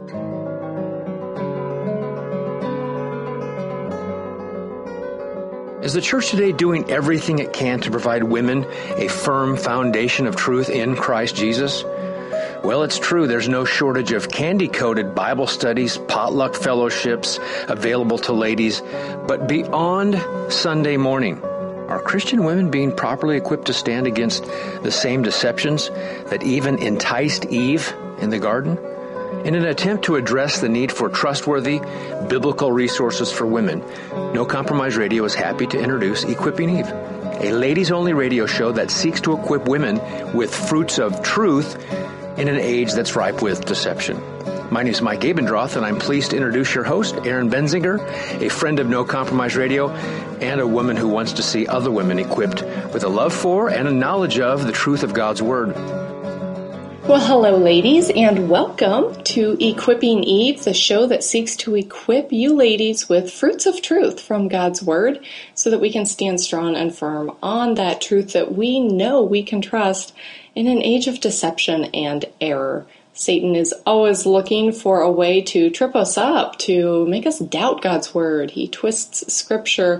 Is the church today doing everything it can to provide women a firm foundation of truth in Christ Jesus? Well, it's true. There's no shortage of candy-coated Bible studies, potluck fellowships available to ladies. But beyond Sunday morning, are Christian women being properly equipped to stand against the same deceptions that even enticed Eve in the garden? In an attempt to address the need for trustworthy biblical resources for women, No Compromise Radio is happy to introduce Equipping Eve, a ladies-only radio show that seeks to equip women with fruits of truth in an age that's ripe with deception. My name is Mike Abendroth, and I'm pleased to introduce your host, Erin Benzinger, a friend of No Compromise Radio, and a woman who wants to see other women equipped with a love for and a knowledge of the truth of God's Word. Well, hello, ladies, and welcome to Equipping Eve, the show that seeks to equip you ladies with fruits of truth from God's Word so that we can stand strong and firm on that truth that we know we can trust in an age of deception and error. Satan is always looking for a way to trip us up, to make us doubt God's Word. He twists Scripture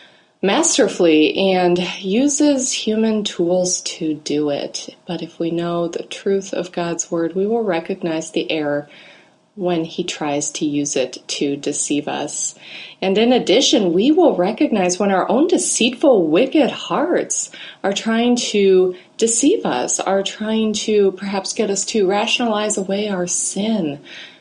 masterfully and uses human tools to do it. But if we know the truth of God's Word, we will recognize the error when he tries to use it to deceive us. And in addition, we will recognize when our own deceitful, wicked hearts are trying to deceive us, are trying to perhaps get us to rationalize away our sin.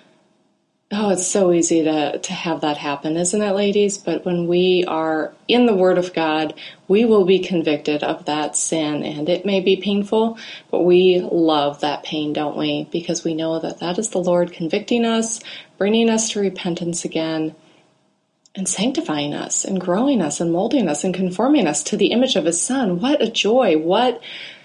Oh, it's so easy to have that happen, isn't it, ladies? But when we are in the Word of God, we will be convicted of that sin. And it may be painful, but we love that pain, don't we? Because we know that that is the Lord convicting us, bringing us to repentance again, and sanctifying us, and growing us, and molding us, and conforming us to the image of His Son. What a joy, what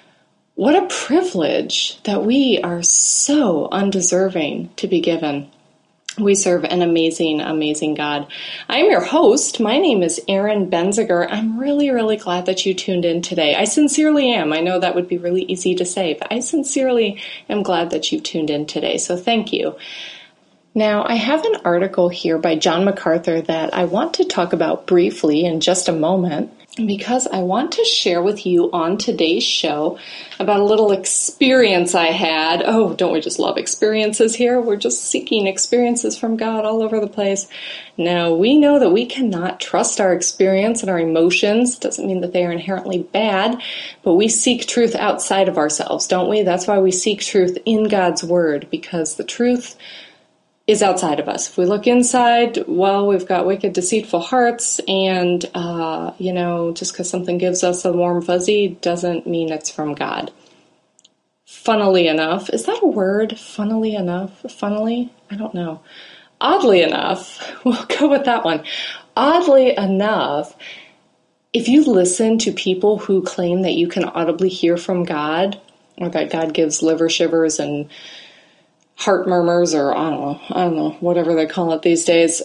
a privilege that we are so undeserving to be given. We serve an amazing, amazing God. I am your host. My name is Erin Benziger. I'm really, really glad that you tuned in today. I sincerely am. I know that would be really easy to say, but I sincerely am glad that you tuned in today. So thank you. Now, I have an article here by John MacArthur that I want to talk about briefly in just a moment, because I want to share with you on today's show about a little experience I had. Oh, don't we just love experiences here? We're just seeking experiences from God all over the place. Now, we know that we cannot trust our experience and our emotions. Doesn't mean that they are inherently bad, but we seek truth outside of ourselves, don't we? That's why we seek truth in God's Word, because the truth is outside of us. If we look inside, well, we've got wicked, deceitful hearts, and, just because something gives us a warm fuzzy doesn't mean it's from God. Funnily enough, is that a word? Funnily enough? Funnily? I don't know. Oddly enough, we'll go with that one. Oddly enough, if you listen to people who claim that you can audibly hear from God, or that God gives liver shivers and heart murmurs, or I don't know, whatever they call it these days,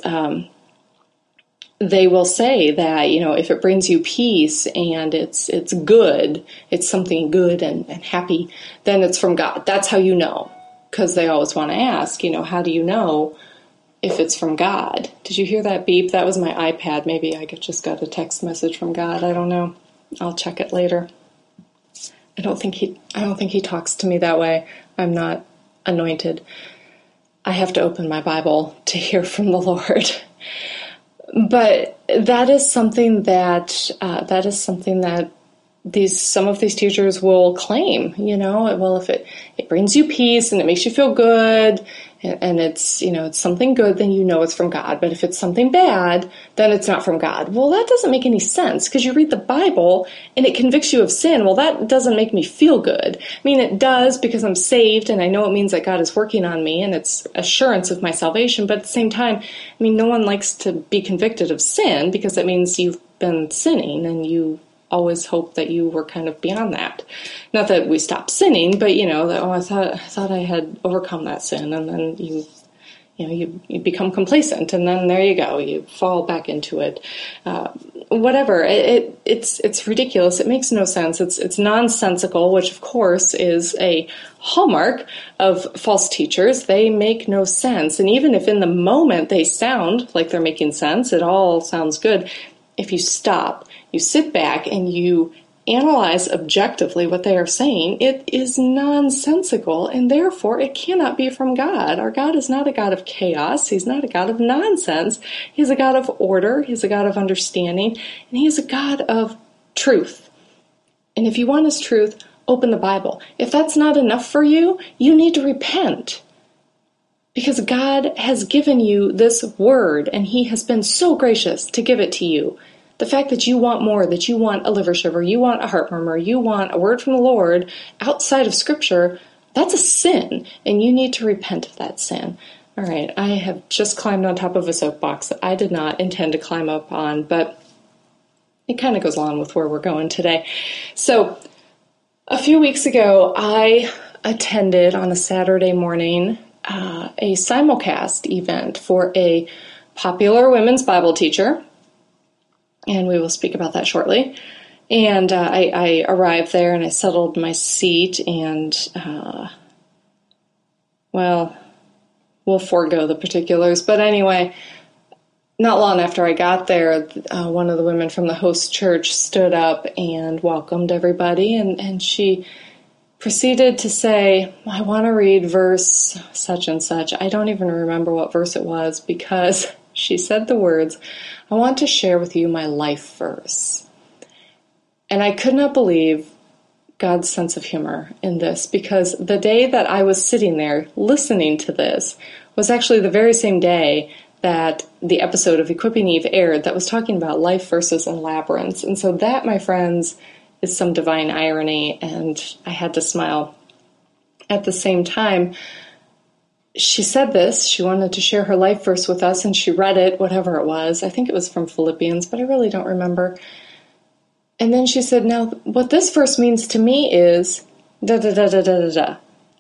they will say that, if it brings you peace and it's good, it's something good and happy, then it's from God. That's how you know, because they always want to ask, how do you know if it's from God? Did you hear that beep? That was my iPad. Maybe I just got a text message from God. I don't know. I'll check it later. I don't think he talks to me that way. I'm not anointed. I have to open my Bible to hear from the Lord. But that is something that some of these teachers will claim, well, if it brings you peace and it makes you feel good and it's, it's something good, then it's from God. But if it's something bad, then it's not from God. Well, that doesn't make any sense, because you read the Bible and it convicts you of sin. Well, that doesn't make me feel good. I mean, it does, because I'm saved and I know it means that God is working on me and it's assurance of my salvation. But at the same time, no one likes to be convicted of sin, because that means you've been sinning and you always hope that you were kind of beyond that. Not that we stopped sinning, but I thought I had overcome that sin, and then you you become complacent, and then there you go, you fall back into it. Whatever. It's ridiculous. It makes no sense. It's nonsensical, which of course is a hallmark of false teachers. They make no sense. And even if in the moment they sound like they're making sense, it all sounds good. If you stop, you sit back, and you analyze objectively what they are saying, it is nonsensical, and therefore it cannot be from God. Our God is not a God of chaos. He's not a God of nonsense. He's a God of order. He's a God of understanding, and He is a God of truth. And if you want His truth, open the Bible. If that's not enough for you, you need to repent. Because God has given you this word, and He has been so gracious to give it to you. The fact that you want more, that you want a liver shiver, you want a heart murmur, you want a word from the Lord outside of Scripture, that's a sin, and you need to repent of that sin. All right, I have just climbed on top of a soapbox that I did not intend to climb up on, but it kind of goes along with where we're going today. So, a few weeks ago, I attended on a Saturday morning a simulcast event for a popular women's Bible teacher, and we will speak about that shortly. And I arrived there, and I settled my seat, and, well, we'll forego the particulars. But anyway, not long after I got there, one of the women from the host church stood up and welcomed everybody, and she proceeded to say, I want to read verse such and such. I don't even remember what verse it was, because she said the words, I want to share with you my life verse. And I could not believe God's sense of humor in this, because the day that I was sitting there listening to this was actually the very same day that the episode of Equipping Eve aired that was talking about life verses and labyrinths. And so that, my friends, is some divine irony, and I had to smile. At the same time, she said this, she wanted to share her life verse with us, and she read it, whatever it was. I think it was from Philippians, but I really don't remember. And then she said, now, what this verse means to me is da-da-da-da-da-da-da.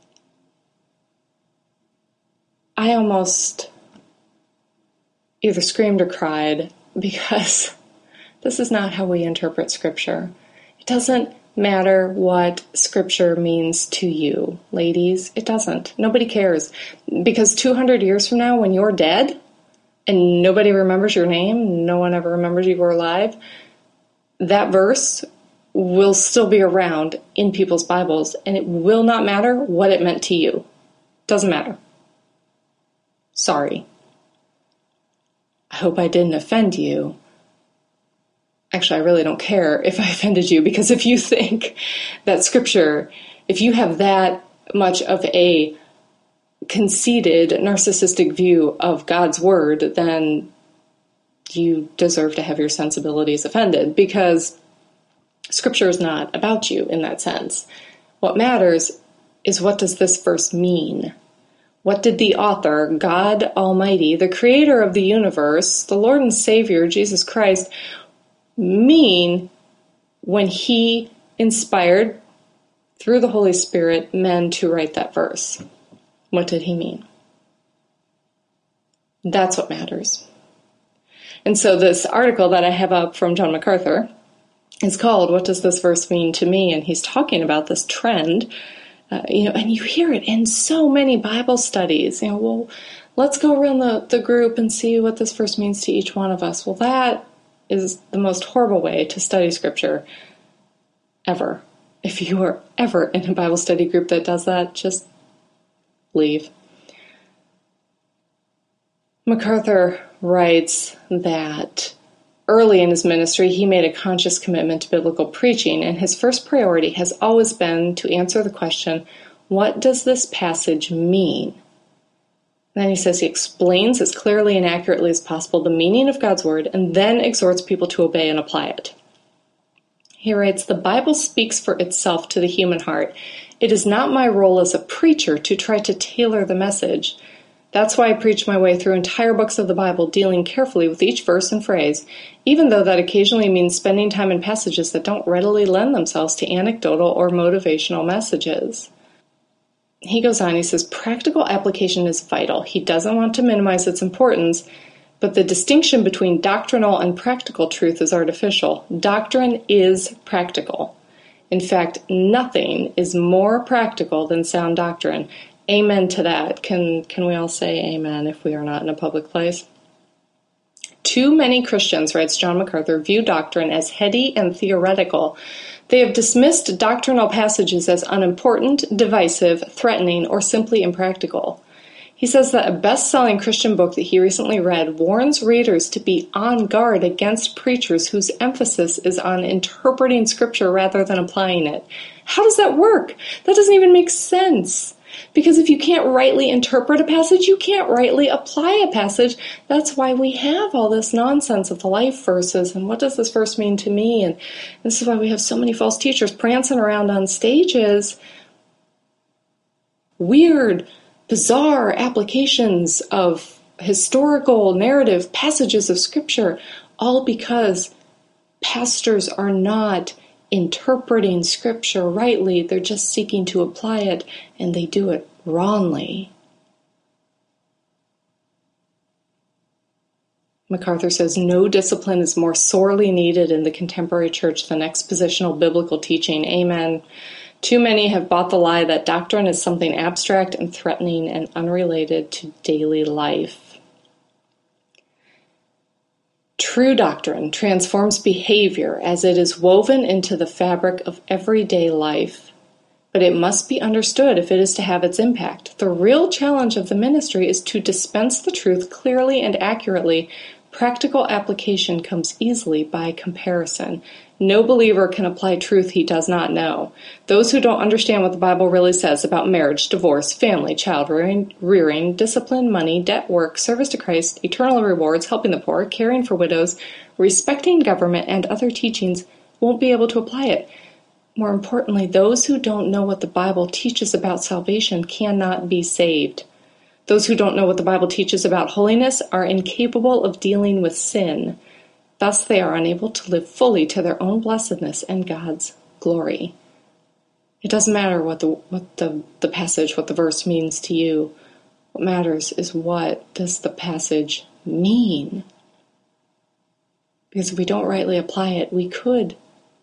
I almost either screamed or cried, because this is not how we interpret Scripture. It doesn't matter what Scripture means to you, ladies. It doesn't. Nobody cares. Because 200 years from now, when you're dead, and nobody remembers your name, no one ever remembers you were alive, that verse will still be around in people's Bibles, and it will not matter what it meant to you. Doesn't matter. Sorry. I hope I didn't offend you. Actually, I really don't care if I offended you, because if you think that Scripture, if you have that much of a conceited, narcissistic view of God's Word, then you deserve to have your sensibilities offended, because Scripture is not about you in that sense. What matters is, what does this verse mean? What did the author, God Almighty, the creator of the universe, the Lord and Savior, Jesus Christ, mean when He inspired, through the Holy Spirit, men to write that verse? What did He mean? That's what matters. And so this article that I have up from John MacArthur is called, What Does This Verse Mean to Me? And he's talking about this trend, and you hear it in so many Bible studies. Well, let's go around the group and see what this verse means to each one of us. Well, that is the most horrible way to study Scripture ever. If you are ever in a Bible study group that does that, just leave. MacArthur writes that early in his ministry, he made a conscious commitment to biblical preaching, and his first priority has always been to answer the question, what does this passage mean? Then he says he explains as clearly and accurately as possible the meaning of God's Word, and then exhorts people to obey and apply it. He writes, the Bible speaks for itself to the human heart. It is not my role as a preacher to try to tailor the message. That's why I preach my way through entire books of the Bible, dealing carefully with each verse and phrase, even though that occasionally means spending time in passages that don't readily lend themselves to anecdotal or motivational messages. he goes on, he says, practical application is vital. He doesn't want to minimize its importance, but the distinction between doctrinal and practical truth is artificial. Doctrine is practical. In fact, nothing is more practical than sound doctrine. Amen to that. Can we all say amen if we are not in a public place? Too many Christians, writes John MacArthur, view doctrine as heady and theoretical. They have dismissed doctrinal passages as unimportant, divisive, threatening, or simply impractical. He says that a best-selling Christian book that he recently read warns readers to be on guard against preachers whose emphasis is on interpreting Scripture rather than applying it. How does that work? That doesn't even make sense. Because if you can't rightly interpret a passage, you can't rightly apply a passage. That's why we have all this nonsense of the life verses and what does this verse mean to me? And this is why we have so many false teachers prancing around on stages. Weird, bizarre applications of historical narrative passages of Scripture, all because pastors are not interpreting Scripture rightly. They're just seeking to apply it, and they do it wrongly. MacArthur says, no discipline is more sorely needed in the contemporary church than expositional biblical teaching. Amen. Too many have bought the lie that doctrine is something abstract and threatening and unrelated to daily life. True doctrine transforms behavior as it is woven into the fabric of everyday life. But it must be understood if it is to have its impact. The real challenge of the ministry is to dispense the truth clearly and accurately. Practical application comes easily by comparison. No believer can apply truth he does not know. Those who don't understand what the Bible really says about marriage, divorce, family, child rearing, discipline, money, debt, work, service to Christ, eternal rewards, helping the poor, caring for widows, respecting government, and other teachings won't be able to apply it. More importantly, those who don't know what the Bible teaches about salvation cannot be saved. Those who don't know what the Bible teaches about holiness are incapable of dealing with sin. Thus, they are unable to live fully to their own blessedness and God's glory. It doesn't matter what the passage, what the verse means to you. What matters is, what does the passage mean? Because if we don't rightly apply it, we could,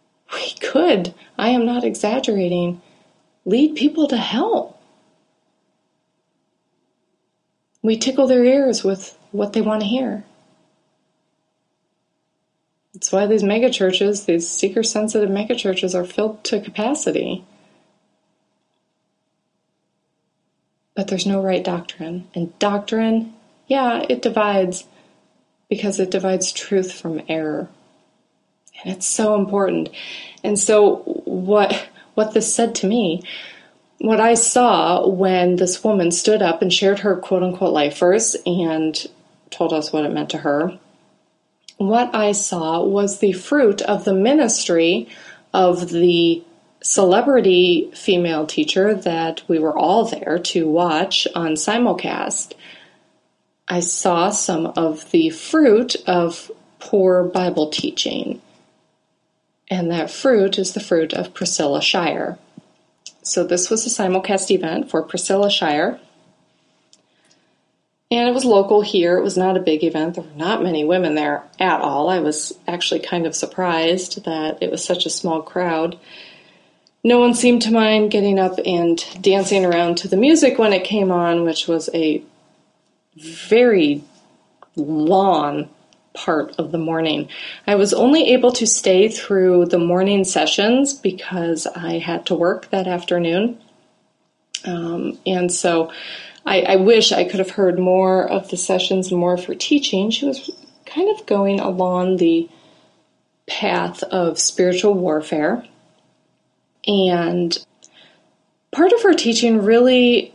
I am not exaggerating, lead people to hell. We tickle their ears with what they want to hear. That's why these megachurches, these seeker-sensitive megachurches, are filled to capacity. But there's no right doctrine. And doctrine, yeah, it divides, because it divides truth from error. And it's so important. And so what this said to me, what I saw when this woman stood up and shared her quote-unquote life verse and told us what it meant to her, what I saw was the fruit of the ministry of the celebrity female teacher that we were all there to watch on simulcast. I saw some of the fruit of poor Bible teaching. And that fruit is the fruit of Priscilla Shirer. So this was a simulcast event for Priscilla Shirer. And it was local here. It was not a big event. There were not many women there at all. I was actually kind of surprised that it was such a small crowd. No one seemed to mind getting up and dancing around to the music when it came on, which was a very long part of the morning. I was only able to stay through the morning sessions because I had to work that afternoon. And so I wish I could have heard more of the sessions and more of her teaching. She was kind of going along the path of spiritual warfare. And part of her teaching really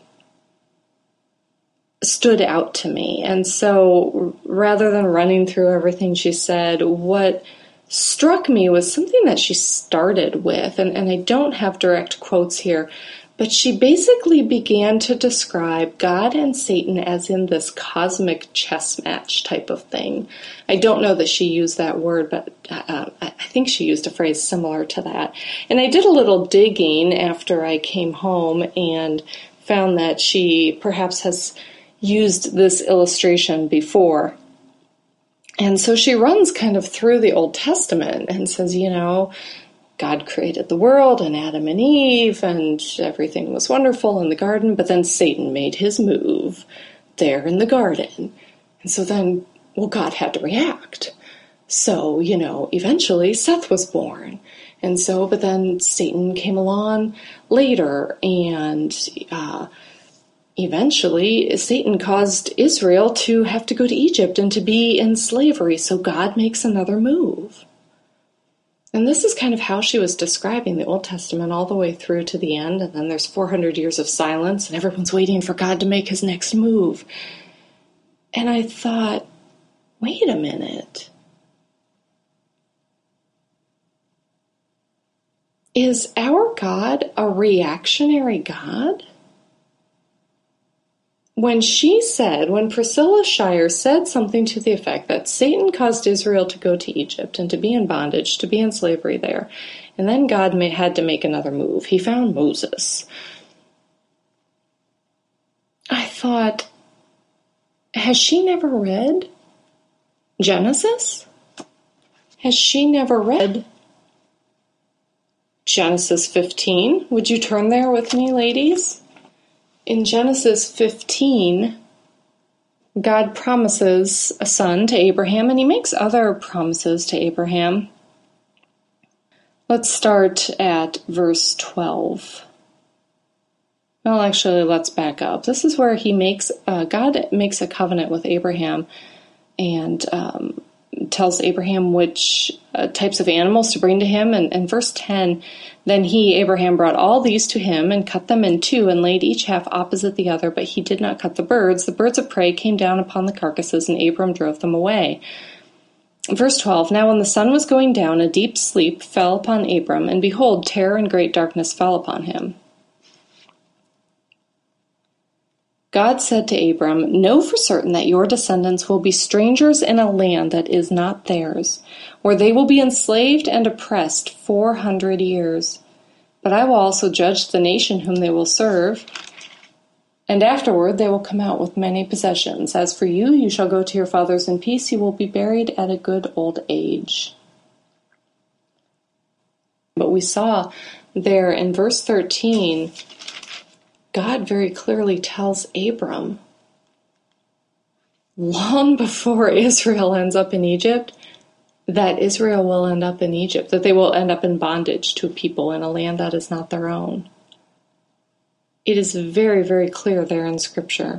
stood out to me. And so rather than running through everything she said, what struck me was something that she started with, and I don't have direct quotes here, but she basically began to describe God and Satan as in this cosmic chess match type of thing. I don't know that she used that word, but I think she used a phrase similar to that. And I did a little digging after I came home and found that she perhaps has used this illustration before. And so she runs kind of through the Old Testament and says, God created the world and Adam and Eve and everything was wonderful in the garden, but then Satan made his move there in the garden. And so then, God had to react. So, eventually Seth was born. And so, but then Satan came along later, and eventually Satan caused Israel to have to go to Egypt and to be in slavery. So God makes another move. And this is kind of how she was describing the Old Testament all the way through to the end. And then there's 400 years of silence, and everyone's waiting for God to make his next move. And I thought, wait a minute. Is our God a reactionary God? When Priscilla Shirer said something to the effect that Satan caused Israel to go to Egypt and to be in bondage, to be in slavery there, and then God had to make another move. He found Moses. I thought, has she never read Genesis? Has she never read Genesis 15? Would you turn there with me, ladies? In Genesis 15, God promises a son to Abraham, and he makes other promises to Abraham. Let's start at verse 12. Well, actually, let's back up. This is where God makes a covenant with Abraham and tells Abraham which types of animals to bring to him. And verse 10, then Abraham, brought all these to him and cut them in two and laid each half opposite the other, but he did not cut the birds. The birds of prey came down upon the carcasses, and Abram drove them away. Verse 12, now when the sun was going down, a deep sleep fell upon Abram, and behold, terror and great darkness fell upon him. God said to Abram, know for certain that your descendants will be strangers in a land that is not theirs, where they will be enslaved and oppressed 400 years. But I will also judge the nation whom they will serve, and afterward they will come out with many possessions. As for you, you shall go to your fathers in peace. You will be buried at a good old age. But we saw there in verse 13, God very clearly tells Abram, long before Israel ends up in Egypt, that Israel will end up in Egypt, that they will end up in bondage to people in a land that is not their own. It is very, very clear there in Scripture.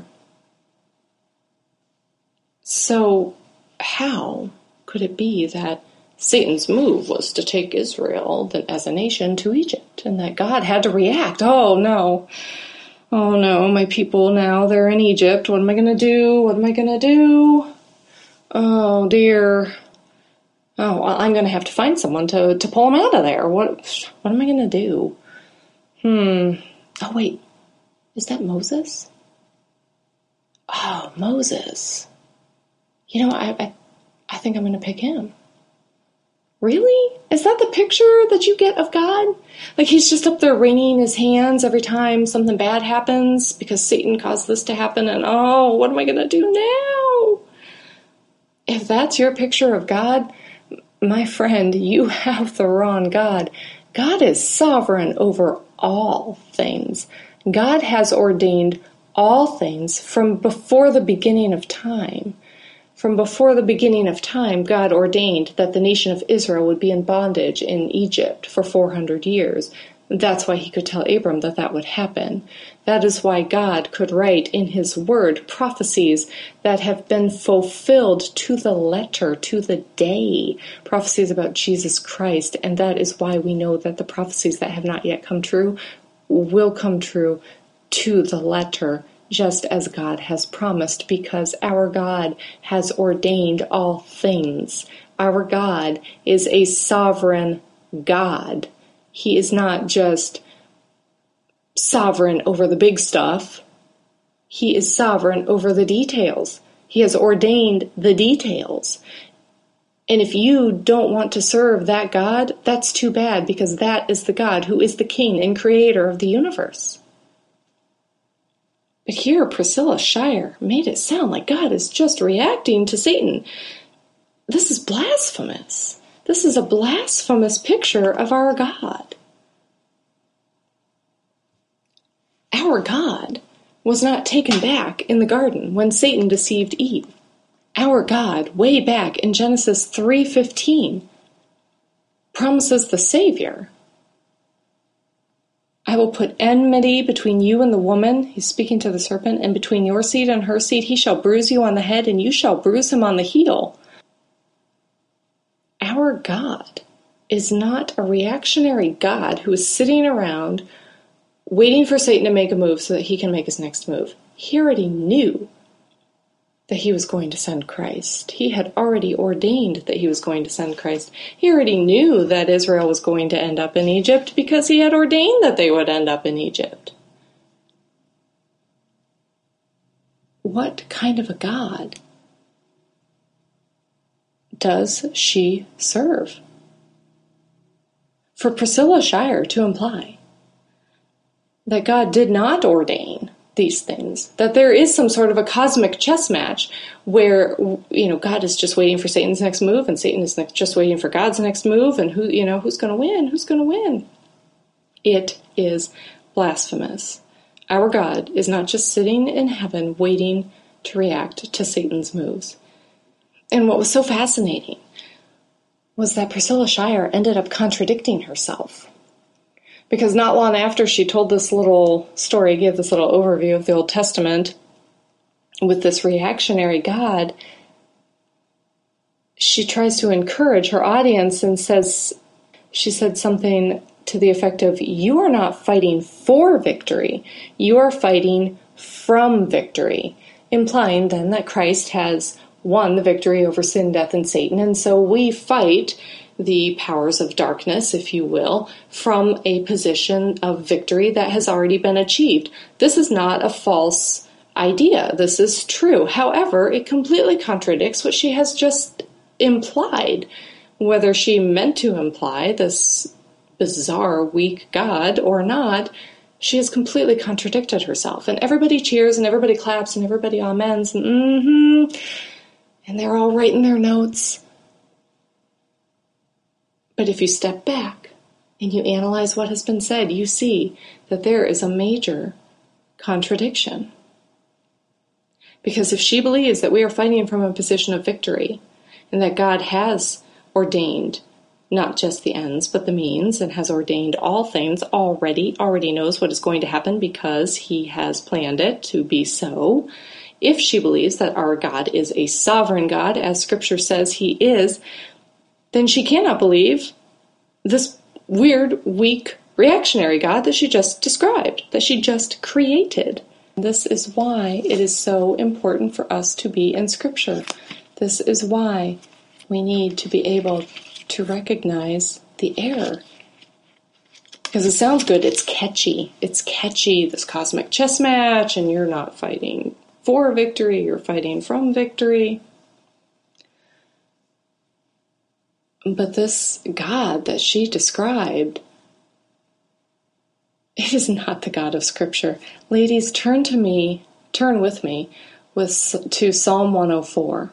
So how could it be that Satan's move was to take Israel as a nation to Egypt, and that God had to react? Oh no, my people now, they're in Egypt. What am I going to do? Oh dear. Oh, well, I'm going to have to find someone to pull them out of there. What am I going to do? Oh, wait. Is that Moses? Oh, Moses. I think I'm going to pick him. Really? Is that the picture that you get of God? Like he's just up there wringing his hands every time something bad happens because Satan caused this to happen, and what am I going to do now? If that's your picture of God, my friend, you have the wrong God. God is sovereign over all things. God has ordained all things from before the beginning of time. From before the beginning of time, God ordained that the nation of Israel would be in bondage in Egypt for 400 years. That's why he could tell Abram that would happen. That is why God could write in his word prophecies that have been fulfilled to the letter, to the day, prophecies about Jesus Christ. And that is why we know that the prophecies that have not yet come true will come true to the letter, just as God has promised, because our God has ordained all things. Our God is a sovereign God. He is not just sovereign over the big stuff. He is sovereign over the details. He has ordained the details. And if you don't want to serve that God, that's too bad, because that is the God who is the King and Creator of the universe. But here Priscilla Shirer made it sound like God is just reacting to Satan. This is blasphemous. This is a blasphemous picture of our God. Our God was not taken back in the garden when Satan deceived Eve. Our God, way back in Genesis 3:15, promises the Savior. I will put enmity between you and the woman, he's speaking to the serpent, and between your seed and her seed. He shall bruise you on the head, and you shall bruise him on the heel. Our God is not a reactionary God who is sitting around waiting for Satan to make a move so that he can make his next move. He already knew that he was going to send Christ. He had already ordained that he was going to send Christ. He already knew that Israel was going to end up in Egypt because he had ordained that they would end up in Egypt. What kind of a God does she serve? For Priscilla Shirer to imply that God did not ordain these things, that there is some sort of a cosmic chess match where, God is just waiting for Satan's next move and Satan is just waiting for God's next move, and who's going to win? Who's going to win? It is blasphemous. Our God is not just sitting in heaven waiting to react to Satan's moves. And what was so fascinating was that Priscilla Shirer ended up contradicting herself. Because not long after she told this little story, gave this little overview of the Old Testament with this reactionary God, she tries to encourage her audience and she said something to the effect of, you are not fighting for victory, you are fighting from victory, implying then that Christ has won the victory over sin, death, and Satan, and so we fight the powers of darkness, if you will, from a position of victory that has already been achieved. This is not a false idea. This is true. However, it completely contradicts what she has just implied. Whether she meant to imply this bizarre, weak God or not, she has completely contradicted herself. And everybody cheers and everybody claps and everybody amens and and they're all writing their notes. But if you step back and you analyze what has been said, you see that there is a major contradiction. Because if she believes that we are fighting from a position of victory, and that God has ordained not just the ends, but the means, and has ordained all things already knows what is going to happen because he has planned it to be so. If she believes that our God is a sovereign God, as Scripture says he is, then she cannot believe this weird, weak, reactionary God that she just described, that she just created. This is why it is so important for us to be in Scripture. This is why we need to be able to recognize the error. Because it sounds good, it's catchy. It's catchy, this cosmic chess match, and you're not fighting for victory, you're fighting from victory. But this God that she described, it is not the God of Scripture. Ladies, turn with me to Psalm 104.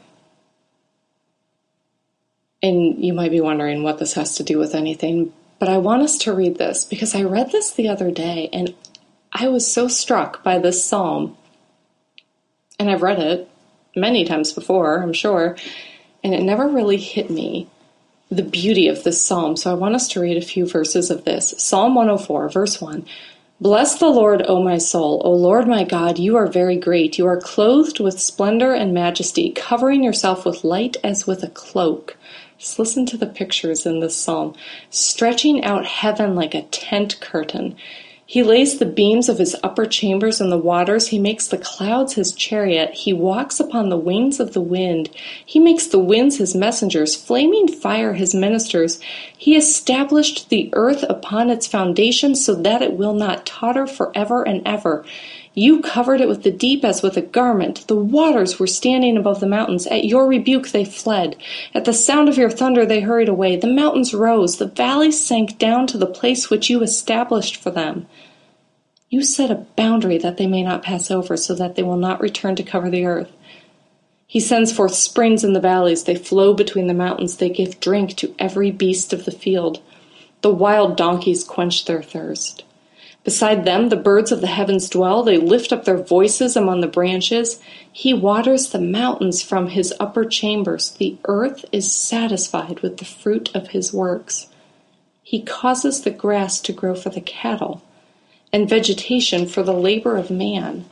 And you might be wondering what this has to do with anything, but I want us to read this because I read this the other day and I was so struck by this psalm. And I've read it many times before, I'm sure, and it never really hit me the beauty of this psalm. So I want us to read a few verses of this. Psalm 104, verse 1. Bless the Lord, O my soul. O Lord my God, you are very great. You are clothed with splendor and majesty, covering yourself with light as with a cloak. Just listen to the pictures in this psalm. Stretching out heaven like a tent curtain. He lays the beams of his upper chambers in the waters. He makes the clouds his chariot. He walks upon the wings of the wind. He makes the winds his messengers, flaming fire his ministers. He established the earth upon its foundation so that it will not totter forever and ever. You covered it with the deep as with a garment. The waters were standing above the mountains. At your rebuke they fled. At the sound of your thunder they hurried away. The mountains rose. The valleys sank down to the place which you established for them. You set a boundary that they may not pass over, so that they will not return to cover the earth. He sends forth springs in the valleys. They flow between the mountains. They give drink to every beast of the field. The wild donkeys quench their thirst. Beside them, the birds of the heavens dwell. They lift up their voices among the branches. He waters the mountains from his upper chambers. The earth is satisfied with the fruit of his works. He causes the grass to grow for the cattle, and vegetation for the labor of man,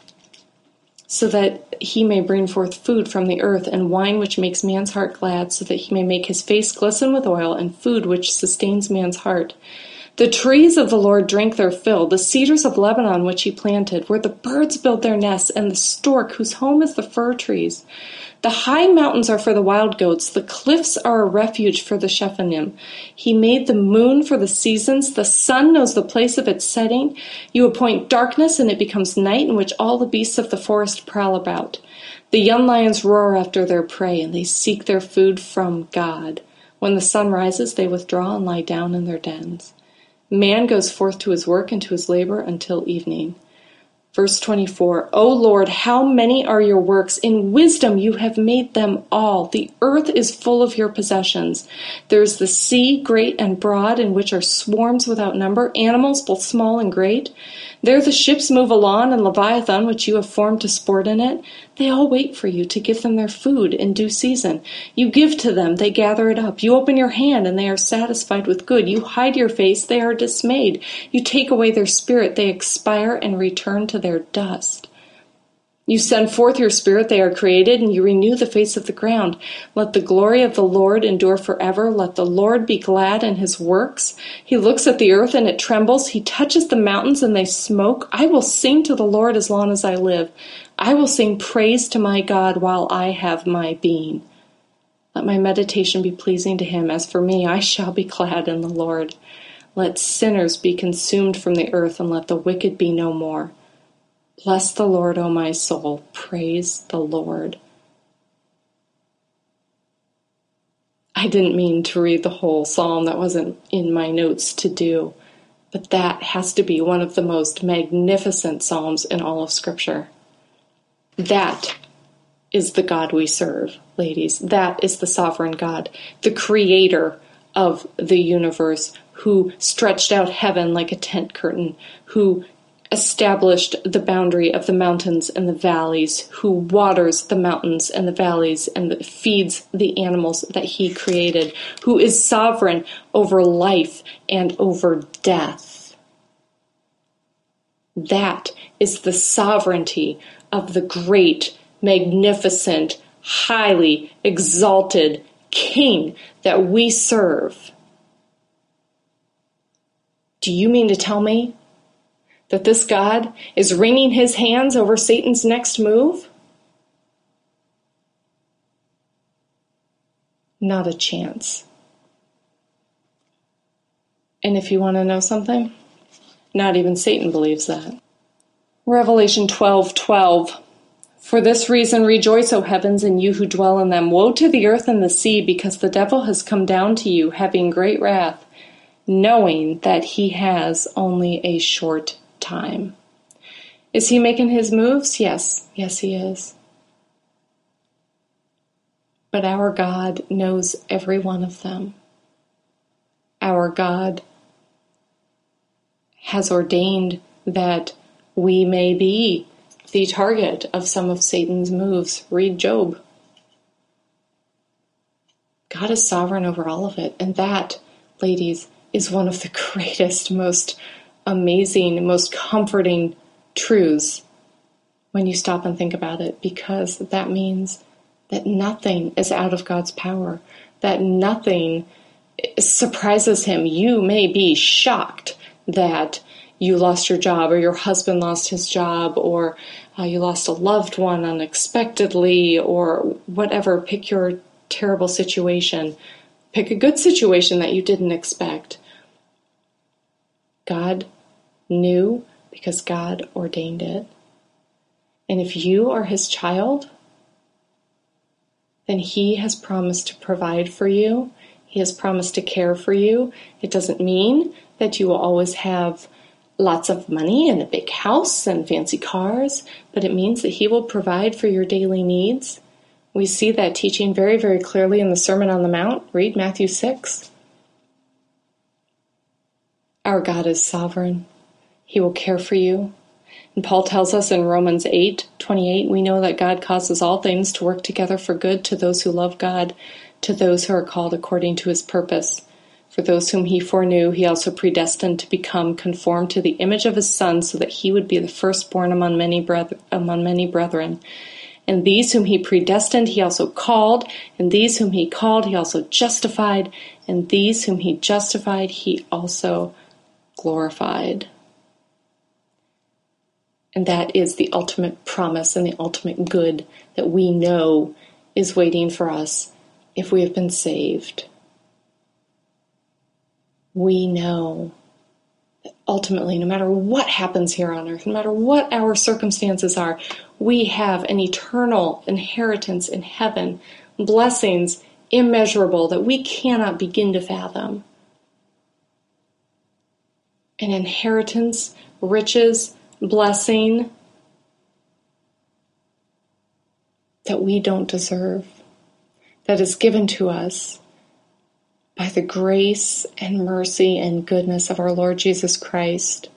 so that he may bring forth food from the earth, and wine which makes man's heart glad, so that he may make his face glisten with oil, and food which sustains man's heart. The trees of the Lord drink their fill, the cedars of Lebanon which he planted, where the birds build their nests, and the stork whose home is the fir trees. The high mountains are for the wild goats, the cliffs are a refuge for the Shephanim. He made the moon for the seasons, the sun knows the place of its setting. You appoint darkness, and it becomes night, in which all the beasts of the forest prowl about. The young lions roar after their prey, and they seek their food from God. When the sun rises, they withdraw and lie down in their dens. Man goes forth to his work and to his labor until evening. Verse 24, O Lord, how many are your works? In wisdom you have made them all. The earth is full of your possessions. There is the sea, great and broad, in which are swarms without number, animals both small and great. There the ships move along, and Leviathan, which you have formed to sport in it. They all wait for you to give them their food in due season. You give to them, they gather it up. You open your hand, and they are satisfied with good. You hide your face, they are dismayed. You take away their spirit, they expire and return to their dust. You send forth your spirit, they are created, and you renew the face of the ground. Let the glory of the Lord endure forever. Let the Lord be glad in his works. He looks at the earth, and it trembles. He touches the mountains, and they smoke. I will sing to the Lord as long as I live. I will sing praise to my God while I have my being. Let my meditation be pleasing to him. As for me, I shall be glad in the Lord. Let sinners be consumed from the earth, and let the wicked be no more. Bless the Lord, O my soul. Praise the Lord. I didn't mean to read the whole psalm. That wasn't in my notes to do. But that has to be one of the most magnificent psalms in all of Scripture. That is the God we serve, ladies. That is the sovereign God, the creator of the universe, who stretched out heaven like a tent curtain, who established the boundary of the mountains and the valleys, who waters the mountains and the valleys and feeds the animals that he created, who is sovereign over life and over death. That is the sovereignty of the great, magnificent, highly exalted King that we serve. Do you mean to tell me that this God is wringing his hands over Satan's next move? Not a chance. And if you want to know something, not even Satan believes that. Revelation 12:12. For this reason rejoice, O heavens, and you who dwell in them. Woe to the earth and the sea, because the devil has come down to you, having great wrath, knowing that he has only a short time. Is he making his moves? Yes. Yes, he is. But our God knows every one of them. Our God has ordained that we may be the target of some of Satan's moves. Read Job. God is sovereign over all of it. And that, ladies, is one of the greatest, most amazing, most comforting truths when you stop and think about it, because that means that nothing is out of God's power, that nothing surprises him. You may be shocked that you lost your job, or your husband lost his job, or you lost a loved one unexpectedly, or whatever. Pick your terrible situation. Pick a good situation that you didn't expect. God knew because God ordained it. And if you are his child, then he has promised to provide for you. He has promised to care for you. It doesn't mean that you will always have lots of money and a big house and fancy cars, but it means that He will provide for your daily needs. We see that teaching very, very clearly in the Sermon on the Mount. Read Matthew 6. Our God is sovereign. He will care for you. And Paul tells us in Romans 8:28, we know that God causes all things to work together for good to those who love God, to those who are called according to His purpose. For those whom He foreknew, He also predestined to become conformed to the image of His Son, so that He would be the firstborn among many brethren. And these whom He predestined, He also called. And these whom He called, He also justified. And these whom He justified, He also glorified. And that is the ultimate promise and the ultimate good that we know is waiting for us if we have been saved. We know that ultimately, no matter what happens here on earth, no matter what our circumstances are, we have an eternal inheritance in heaven, blessings immeasurable that we cannot begin to fathom. An inheritance, riches, blessing that we don't deserve, that is given to us by the grace and mercy and goodness of our Lord Jesus Christ,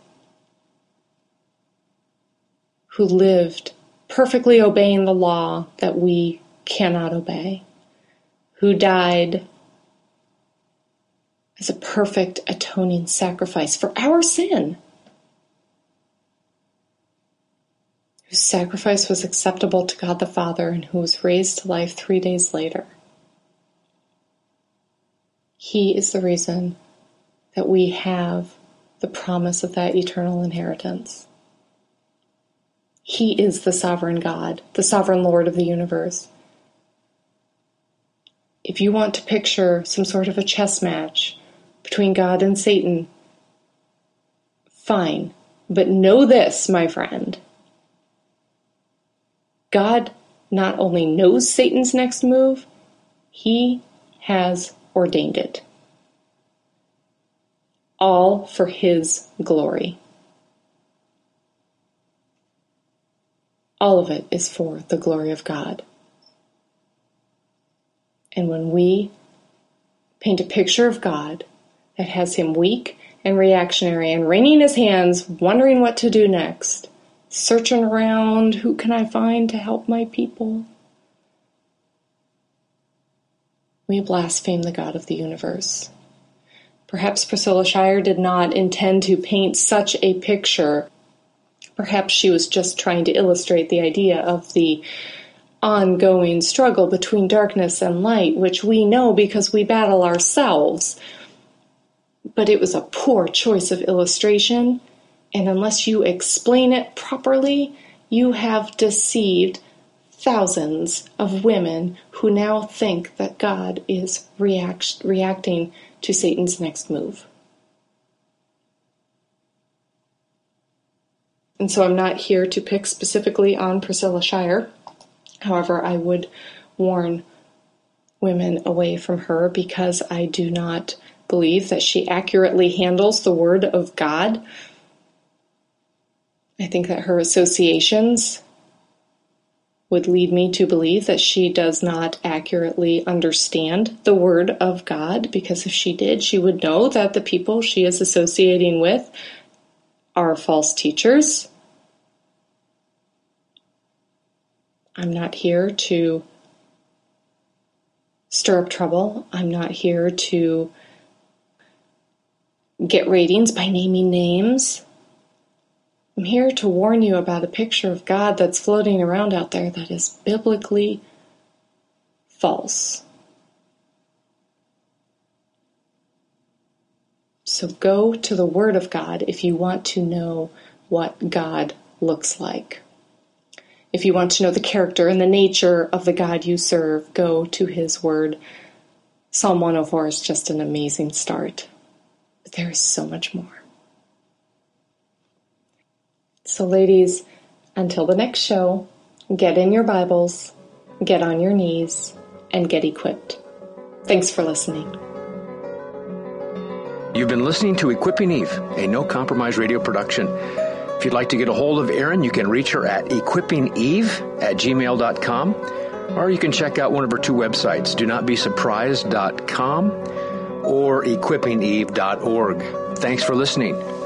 who lived perfectly obeying the law that we cannot obey, who died as a perfect atoning sacrifice for our sin, whose sacrifice was acceptable to God the Father, and who was raised to life 3 days later. He is the reason that we have the promise of that eternal inheritance. He is the sovereign God, the sovereign Lord of the universe. If you want to picture some sort of a chess match between God and Satan, fine. But know this, my friend. God not only knows Satan's next move, He has ordained it. All for His glory. All of it is for the glory of God. And when we paint a picture of God that has Him weak and reactionary and wringing His hands, wondering what to do next, searching around, who can I find to help my people? We blaspheme the God of the universe. Perhaps Priscilla Shirer did not intend to paint such a picture. Perhaps she was just trying to illustrate the idea of the ongoing struggle between darkness and light, which we know because we battle ourselves. But it was a poor choice of illustration, and unless you explain it properly, you have deceived thousands of women who now think that God is reacting to Satan's next move. And so I'm not here to pick specifically on Priscilla Shirer. However, I would warn women away from her because I do not believe that she accurately handles the Word of God. I think that her associations would lead me to believe that she does not accurately understand the Word of God, because if she did, she would know that the people she is associating with are false teachers. I'm not here to stir up trouble. I'm not here to get ratings by naming names. I'm here to warn you about a picture of God that's floating around out there that is biblically false. So go to the Word of God if you want to know what God looks like. If you want to know the character and the nature of the God you serve, go to His Word. Psalm 104 is just an amazing start. But there is so much more. So ladies, until the next show, get in your Bibles, get on your knees, and get equipped. Thanks for listening. You've been listening to Equipping Eve, a no-compromise radio production. If you'd like to get a hold of Erin, you can reach her at equippingeve@gmail.com, or you can check out one of her two websites, donotbesurprised.com or equippingeve.org. Thanks for listening.